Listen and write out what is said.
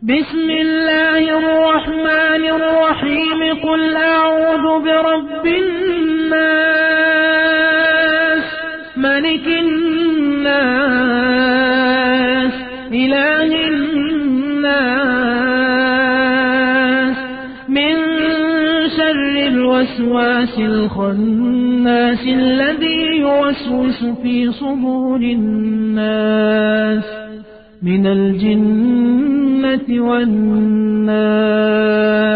بسم الله الرحمن الرحيم قل أعوذ برب الناس ملك الناس إله الناس من شر الوسواس الخناس الذي يوسوس في صدور الناس من الجنة والناس.